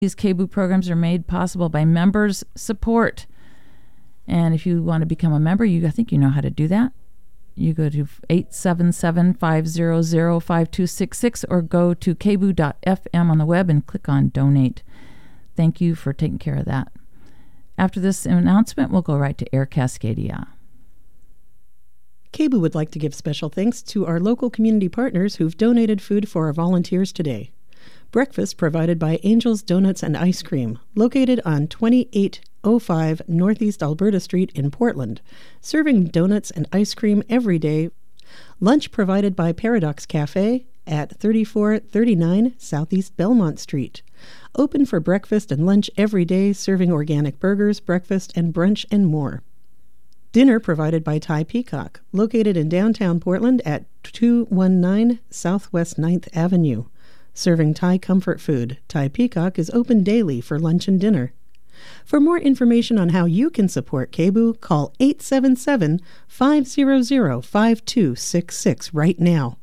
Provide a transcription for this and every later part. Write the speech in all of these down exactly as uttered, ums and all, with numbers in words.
These K B O O programs are made possible by members' support. And if you want to become a member, you I think you know how to do that. You go to eight seven seven, five zero zero, five two six six or go to k b o o dot f m on the web and click on donate. Thank you for taking care of that. After this announcement, we'll go right to Air Cascadia. K B O O would like to give special thanks to our local community partners who've donated food for our volunteers today. Breakfast provided by Angel's Donuts and Ice Cream, located on twenty-eight oh five Northeast Alberta Street in Portland, serving donuts and ice cream every day. Lunch provided by Paradox Cafe at thirty-four thirty-nine Southeast Belmont Street. Open for breakfast and lunch every day, serving organic burgers, breakfast, and brunch and more. Dinner provided by Thai Peacock, located in downtown Portland at two nineteen Southwest ninth Avenue. Serving Thai comfort food, Thai Peacock is open daily for lunch and dinner. For more information on how you can support K B O O, call eight seven seven, five zero zero, five two six six right now.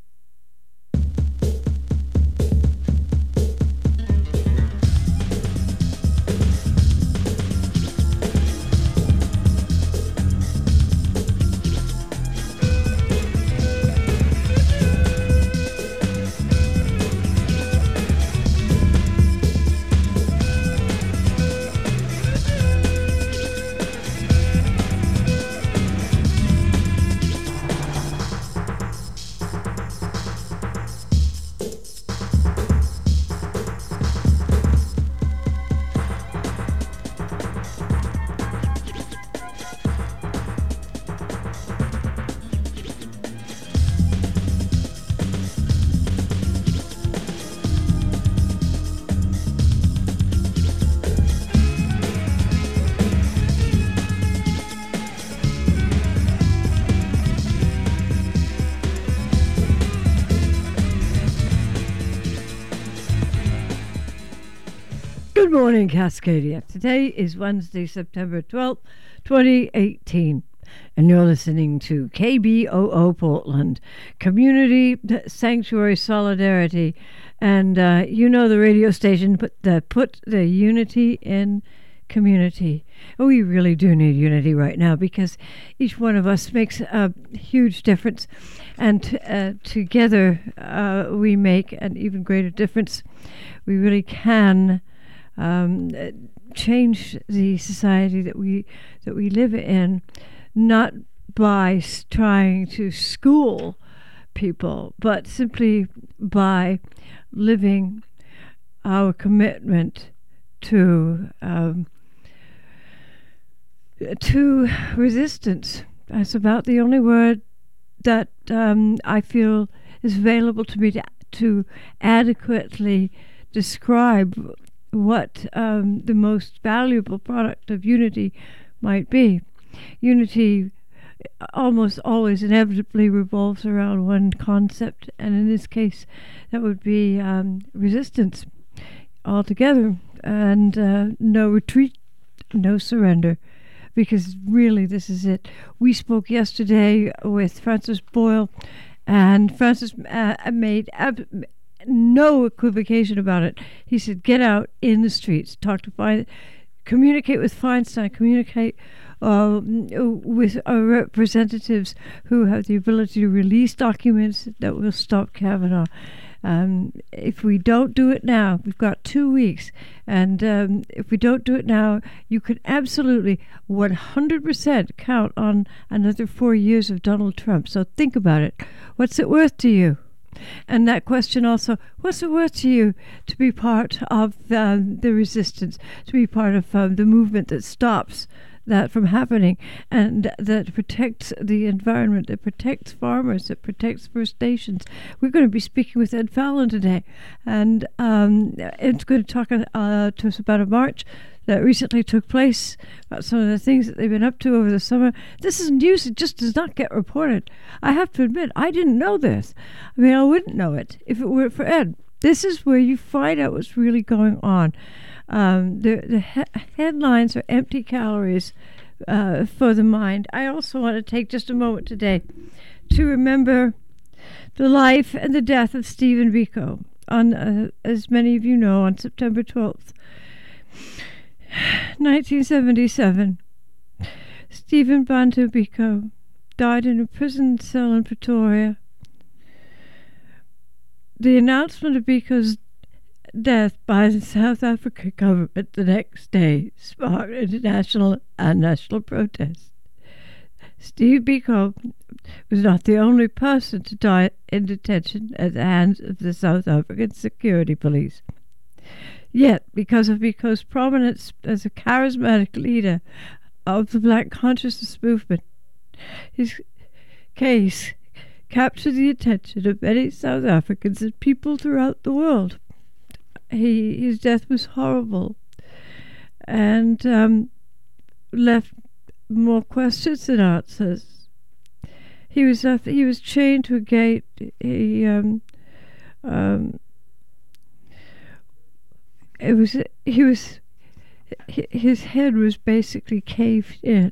Good morning, Cascadia. Today is Wednesday, September twelfth, twenty eighteen, and you're listening to K B O O Portland, Community Sanctuary Solidarity, and uh, you know the radio station put the, put the unity in community. Oh, we really do need unity right now because each one of us makes a huge difference, and t- uh, together uh, we make an even greater difference. We really can Um, change the society that we that we live in, not by s- trying to school people, but simply by living our commitment to um, to resistance. That's about the only word that um, I feel is available to me to, to adequately describe what um, the most valuable product of unity might be. Unity almost always inevitably revolves around one concept, and in this case that would be um, resistance altogether, and uh, no retreat, no surrender, because really this is it. We spoke yesterday with Francis Boyle, and Francis uh, made ab- no equivocation about it. He said, get out in the streets, talk to Fein, communicate with Feinstein, communicate uh, with our representatives who have the ability to release documents that will stop Kavanaugh. Um, if we don't do it now, we've got two weeks, and um, if we don't do it now, you can absolutely one hundred percent count on another four years of Donald Trump. So think about it. What's it worth to you? And that question also, what's it worth to you to be part of um, the resistance, to be part of um, the movement that stops that from happening, and that protects the environment, that protects farmers, that protects First Nations? We're going to be speaking with Ed Fallon today, and um, Ed's going to talk uh, to us about a march that recently took place, about some of the things that they've been up to over the summer. This is news that just does not get reported. I have to admit, I didn't know this. I mean, I wouldn't know it if it weren't for Ed. This is where you find out what's really going on. Um, the the he- headlines are empty calories uh, for the mind. I also want to take just a moment today to remember the life and the death of Stephen Biko, on, uh, as many of you know, on September twelfth, nineteen seventy-seven, Stephen Bantu Biko died in a prison cell in Pretoria. The announcement of Biko's death by the South African government the next day sparked international and national protest. Steve Biko was not the only person to die in detention at the hands of the South African security police. Yet, because of Biko's prominence as a charismatic leader of the Black consciousness movement, his case captured the attention of many South Africans and people throughout the world. He, his death was horrible and um, left more questions than answers. He was uh, he was chained to a gate. He um, um, it was he was his head was basically caved in,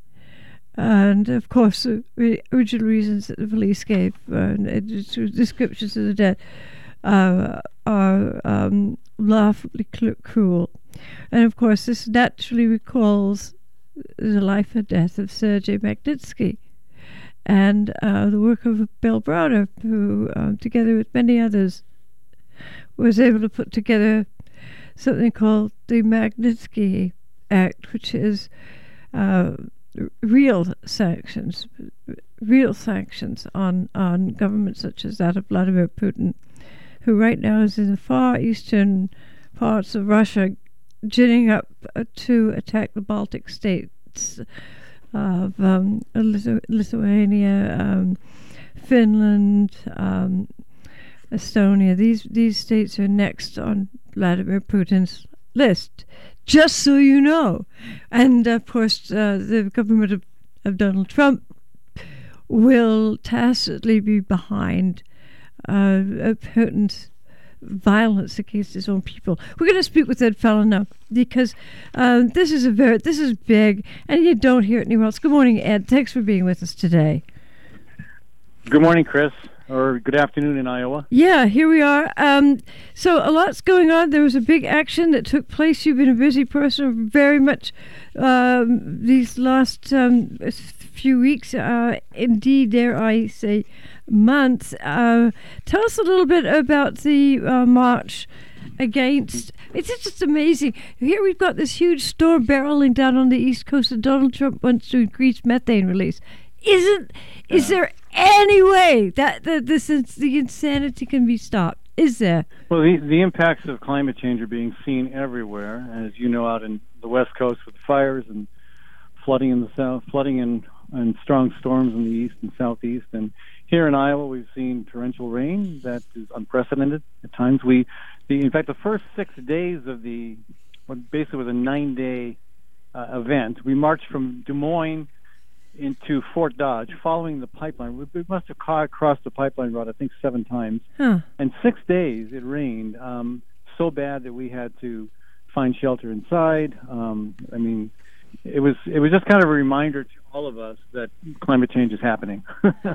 and of course the original reasons that the police gave uh, descriptions of the death uh, are um, laughably cruel, and of course this naturally recalls the life and death of Sergei Magnitsky and uh, the work of Bill Browder, who, uh, together with many others, was able to put together something called the Magnitsky Act, which is uh, real sanctions, real sanctions on, on governments such as that of Vladimir Putin, who right now is in the far eastern parts of Russia, ginning up uh, to attack the Baltic states of um, Lithu- Lithuania, um, Finland, um, Estonia. These these states are next on Vladimir Putin's list, just so you know. And of course, uh, the government of, of Donald Trump will tacitly be behind uh, Putin's violence against his own people. We're going to speak with Ed Fallon now because uh, this is a very this is big, and you don't hear it anywhere else. Good morning, Ed. Thanks for being with us today. Good morning, Chris, or good afternoon in Iowa. Yeah, here we are. Um, so a lot's going on. There was a big action that took place. You've been a busy person very much um, these last um, few weeks. Uh, indeed, dare I say, months. Uh, tell us a little bit about the uh, march against. It's just amazing. Here we've got this huge storm barreling down on the east coast, and Donald Trump wants to increase methane release. Isn't yeah. Is there any way that the this is, the insanity can be stopped? Is there? Well, the the impacts of climate change are being seen everywhere, as you know, out in the west coast with fires and flooding in the south, flooding and and strong storms in the east and southeast, and here in Iowa, we've seen torrential rain that is unprecedented. At times, we, the, in fact, the first six days of the, what basically was a nine-day uh, event, we marched from Des Moines into Fort Dodge, following the pipeline. We, we must have ca- crossed the pipeline route, I think, seven times. Huh. And six days it rained um, so bad that we had to find shelter inside. Um, I mean, it was it was just kind of a reminder to all of us that climate change is happening.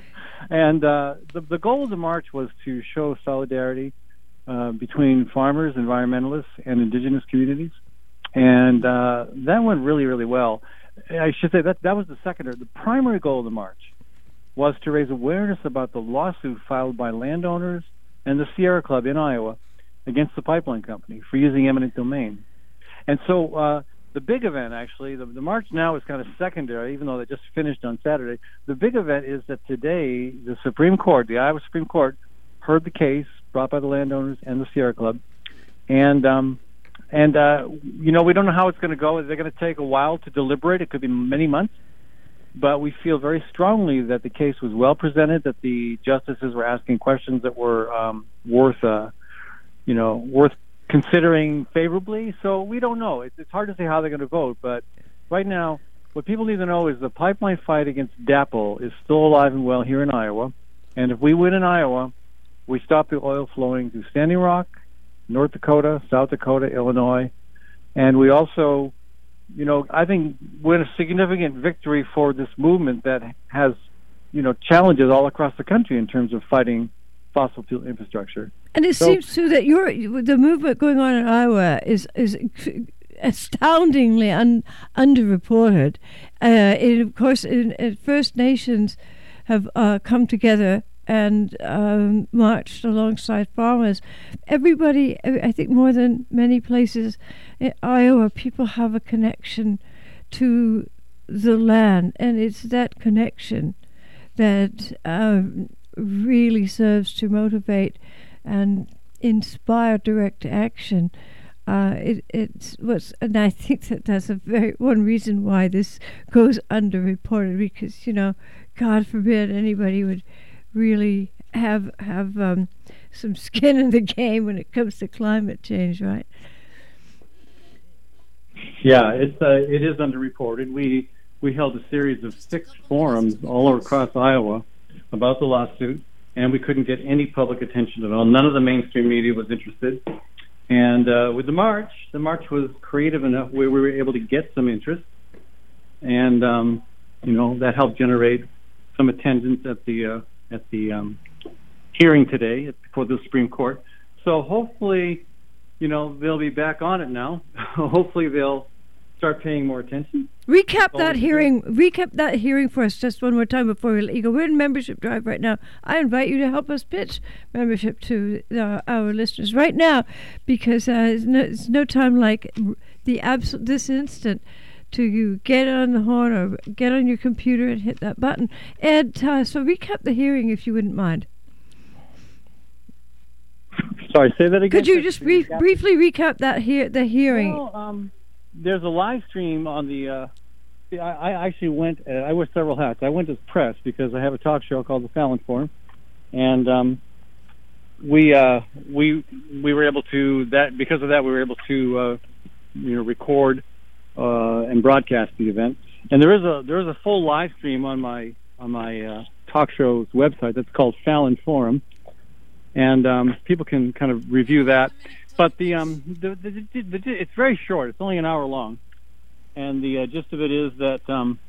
And uh, the, the goal of the march was to show solidarity uh, between farmers, environmentalists, and indigenous communities. And uh, that went really, really well. I should say that that was the secondary. The primary goal of the march was to raise awareness about the lawsuit filed by landowners and the Sierra Club in Iowa against the pipeline company for using eminent domain. And so uh, the big event, actually, the, the march now is kind of secondary, even though they just finished on Saturday. The big event is that today the Supreme Court, the Iowa Supreme Court, heard the case brought by the landowners and the Sierra Club. And, um, and uh, you know, we don't know how it's going to go. They're going to take a while to deliberate. It could be many months. But we feel very strongly that the case was well presented, that the justices were asking questions that were um, worth, uh, you know, worth considering favorably. So we don't know. It's, it's hard to say how they're going to vote. But right now, what people need to know is the pipeline fight against DAPL is still alive and well here in Iowa. And if we win in Iowa, we stop the oil flowing through Standing Rock, North Dakota, South Dakota, Illinois. And we also, you know, I think win a significant victory for this movement that has, you know, challenges all across the country in terms of fighting fossil fuel infrastructure. And it So- seems too that your the movement going on in Iowa is is astoundingly un, underreported. Uh, it, of course, in, in First Nations have uh, come together and um, marched alongside farmers. Everybody, I think, more than many places in Iowa, people have a connection to the land, and it's that connection that um, really serves to motivate and inspire direct action. Uh, it, it's what's, and I think that that's a very one reason why this goes underreported, because, you know, God forbid anybody would really have have um, some skin in the game when it comes to climate change, right? Yeah, it's uh, it is underreported. We we held a series of six forums all across Iowa about the lawsuit, and we couldn't get any public attention at all. None of the mainstream media was interested. And uh, with the march, the march was creative enough where we were able to get some interest, and um, you know, that helped generate some attendance at the uh, at the um, hearing today before the Supreme Court. So hopefully, you know, they'll be back on it now. Hopefully they'll start paying more attention. Recap Oh, that okay. hearing. Recap that hearing for us just one more time before we let you go. We're in membership drive right now. I invite you to help us pitch membership to uh, our listeners right now, because uh, it's, no, it's no time like the absolute this instant to you get on the horn or get on your computer and hit that button. And uh, so recap the hearing if you wouldn't mind. Sorry, say that again. Could you just brief, briefly recap that he- the hearing? Well, um, there's a live stream on the. Uh, see, I, I actually went. Uh, I wear several hats. I went as press because I have a talk show called the Fallon Forum, and um, we uh, we we were able to that because of that we were able to uh, you know record uh, and broadcast the event. And there is a there is a full live stream on my on my uh, talk show's website that's called Fallon Forum, and um, people can kind of review that. But the um the, the, the, the it's very short. It's only an hour long, and the uh, gist of it is that um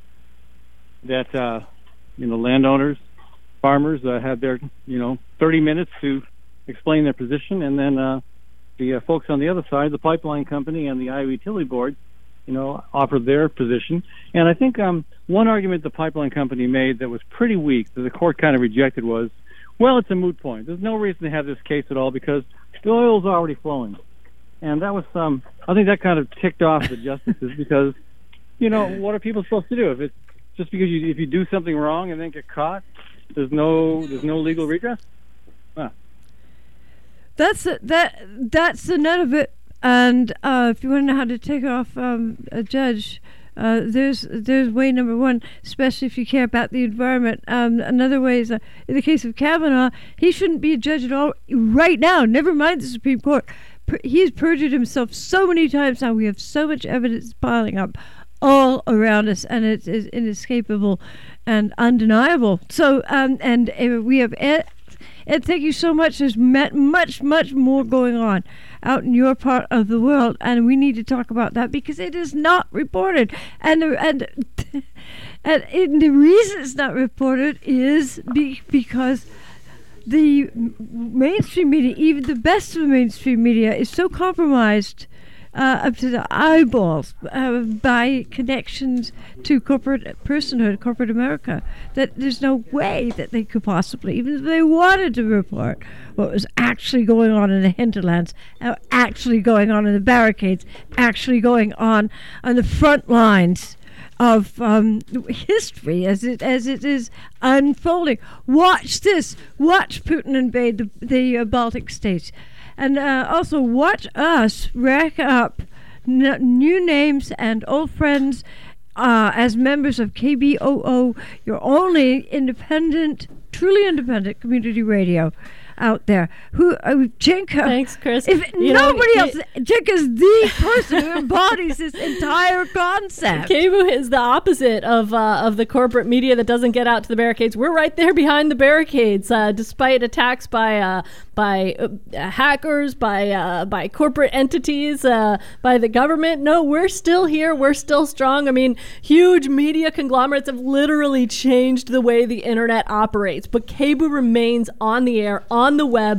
that uh, you know landowners, farmers uh, had their you know thirty minutes to explain their position, and then uh, the uh, folks on the other side, the pipeline company and the Iowa Utility Board, you know, offered their position. And I think um, one argument the pipeline company made that was pretty weak, that the court kind of rejected, was, well, it's a moot point. There's no reason to have this case at all because the oil's already flowing. And that was um, I think that kind of ticked off the justices because, you know, what are people supposed to do? If it's just because you if you do something wrong and then get caught, there's no there's no legal redress? Huh. That's a, that. That's the nut of it. And uh, if you want to know how to take off um, a judge, uh, there's there's way number one. Especially if you care about the environment. Um, another way is uh, in the case of Kavanaugh, he shouldn't be a judge at all right now. Never mind the Supreme Court. Per- he's perjured himself so many times now. We have so much evidence piling up all around us, and it's, it's inescapable and undeniable. So, um, and uh, we have. Ed, Ed, thank you so much. There's met much, much more going on out in your part of the world, and we need to talk about that because it is not reported. And the, and and, and the reason it's not reported is be, because the mainstream media, even the best of the mainstream media, is so compromised uh, up to the eyeballs uh, by connections to corporate personhood, corporate America, that there's no way that they could possibly, even if they wanted to report what was actually going on in the hinterlands, uh, actually going on in the barricades, actually going on on the front lines of um, history as it as it is unfolding. Watch this. Watch Putin invade the, the uh, Baltic states. And uh, also watch us rack up n- new names and old friends uh, as members of K B O O, your only independent, truly independent community radio out there. Who uh, Jenka? Thanks, Chris. If You nobody know, else, Jenka's the person who embodies this entire concept. K B O O is the opposite of uh, of the corporate media that doesn't get out to the barricades. We're right there behind the barricades, uh, despite attacks by uh, by uh, hackers, by uh, by corporate entities, uh, by the government. No, we're still here. We're still strong. I mean, huge media conglomerates have literally changed the way the internet operates, but K B O O remains on the air, on the web,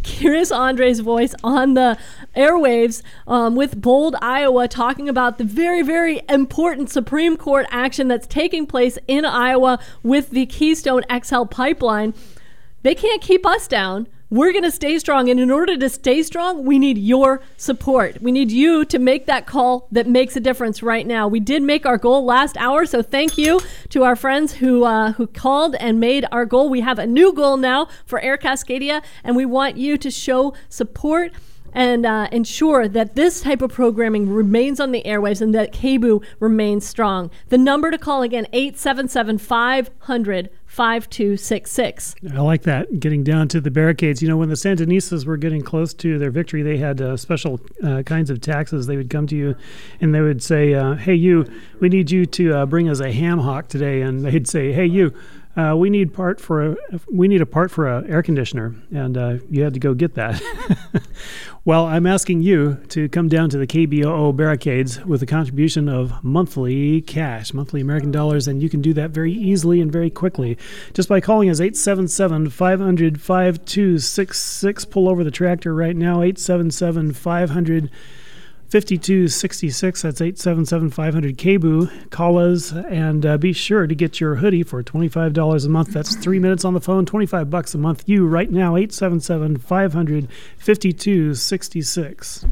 Curious Andre's voice on the airwaves um, with Bold, Iowa, talking about the very, very important Supreme Court action that's taking place in Iowa with the Keystone X L pipeline. They can't keep us down. We're going to stay strong. And in order to stay strong, we need your support. We need you to make that call that makes a difference right now. We did make our goal last hour, so thank you to our friends who uh, who called and made our goal. We have a new goal now for Air Cascadia, and we want you to show support and uh, ensure that this type of programming remains on the airwaves and that K B U remains strong. The number to call again, eight seven seven, five hundred, five two six six. I like that, getting down to the barricades. You know, when the Sandinistas were getting close to their victory, they had uh, special uh, kinds of taxes. They would come to you and they would say, uh, hey, you, we need you to uh, bring us a ham hock today. And they'd say, hey, you, Uh, we need part for a, we need a part for a air conditioner, and uh, you had to go get that. Well, I'm asking you to come down to the K B O O barricades with a contribution of monthly cash, monthly American dollars, and you can do that very easily and very quickly just by calling us eight seven seven, five hundred, five two six six. Pull over the tractor right now, eight seven seven, five hundred, fifty-two sixty-six. That's eight seven seven, five hundred, K B U. Call us and uh, be sure to get your hoodie for twenty-five dollars a month. That's three minutes on the phone, twenty-five bucks a month. You right now, eight seven seven, five hundred, fifty-two sixty-six.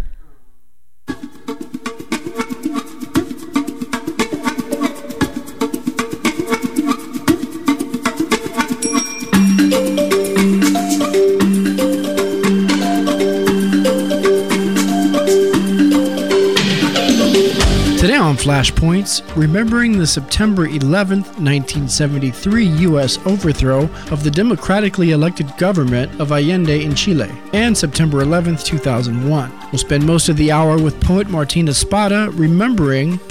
Today on Flashpoints, remembering the September eleventh, nineteen seventy-three U S overthrow of the democratically elected government of Allende in Chile, and September eleventh, two thousand one. We'll spend most of the hour with poet Martina Spada remembering